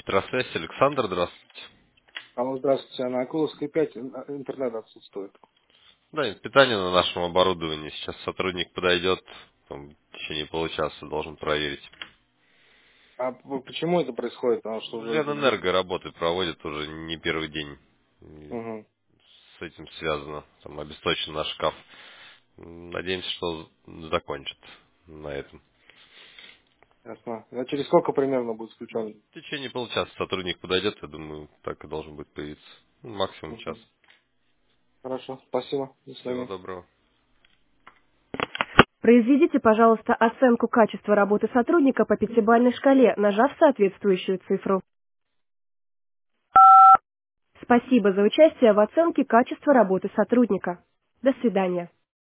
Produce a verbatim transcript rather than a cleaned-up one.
Здравствуйте, Александр, здравствуйте. Алло, здравствуйте, а на Акуловской пять ин- интернет отсутствует. Да, и питание на нашем оборудовании. Сейчас сотрудник подойдет, там, в течение получаса должен проверить. А п- почему это происходит? Потому что уже... д- Ленэнерго работы проводит уже не первый день. И Мгм, с этим связано. Там обесточен наш шкаф. М, Надеемся, что закончит на этом. ясно. А через сколько примерно будет включен? В течение получаса сотрудник подойдет, я думаю, так и должен будет появиться. Ну, максимум час. Мгм. Хорошо, спасибо. До Всего свидания. доброго. Произведите, пожалуйста, оценку качества работы сотрудника по пятибалльной шкале, нажав соответствующую цифру. Спасибо за участие в оценке качества работы сотрудника. До свидания.